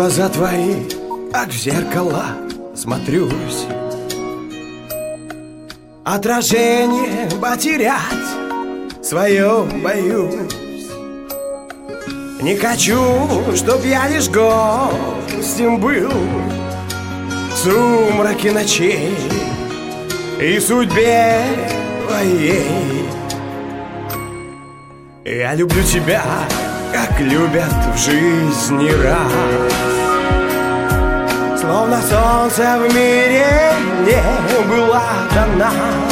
глаза твои, как в зеркало смотрюсь. Отражение потерять свое боюсь. Не хочу, чтоб я лишь гостем был в сумраке ночей и судьбе твоей. Я люблю тебя, как любят в жизни раз. Словно солнце в мире не было до нас,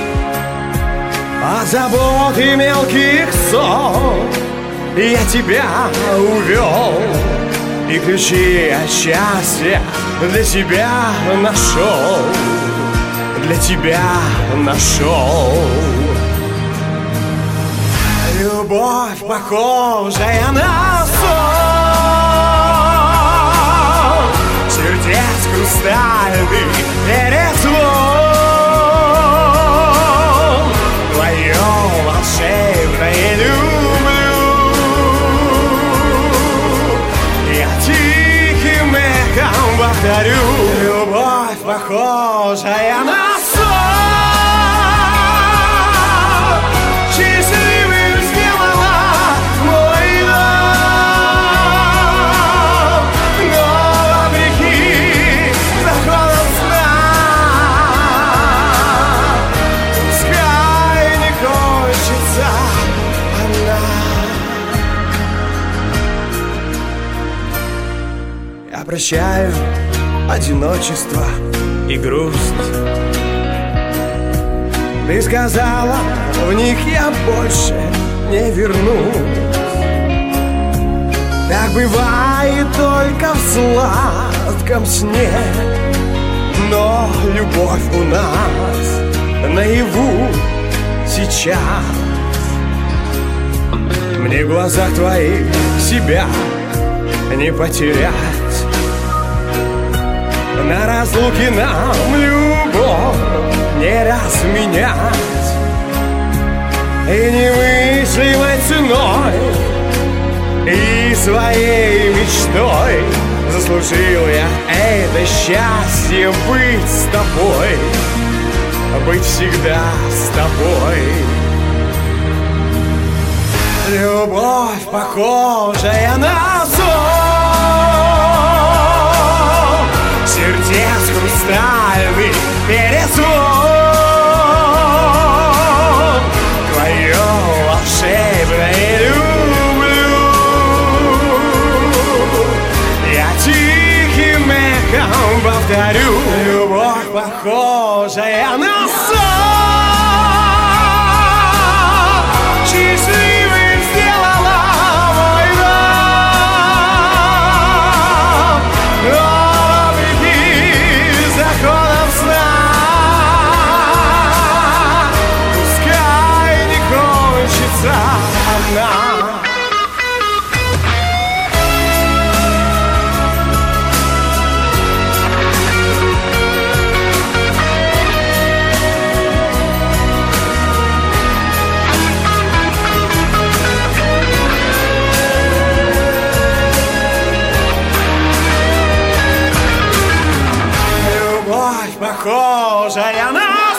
от забот и мелких ссор я тебя увел, и ключи от счастья для тебя нашел, для тебя нашел. Любовь, похожая на сон, сердец хрустальный перезвон, твое волшебное люблю. Я тихим эхом повторю. Любовь, похожая на сон, счастливым сделала мой дом, но вопреки законам сна, пускай не кончится она. Я прощаю одиночество и грусть. Ты сказала, в них я больше не вернусь. Так бывает только в сладком сне, но любовь у нас наяву сейчас. Мне в глазах твоих себя не потерять. На разлуке нам любовь не разменять, и немыслимой ценой, и своей мечтой заслужил я это счастье быть с тобой, быть всегда с тобой. Любовь, похожая на сон, сердец хрустальный перезвон, твое волшебное люблю. Я тихим эхом повторю. Любовь, похожая на сон, счастливым сделала мой дом, но вопреки законам сна, пускай не кончится она. Любовь, похожая на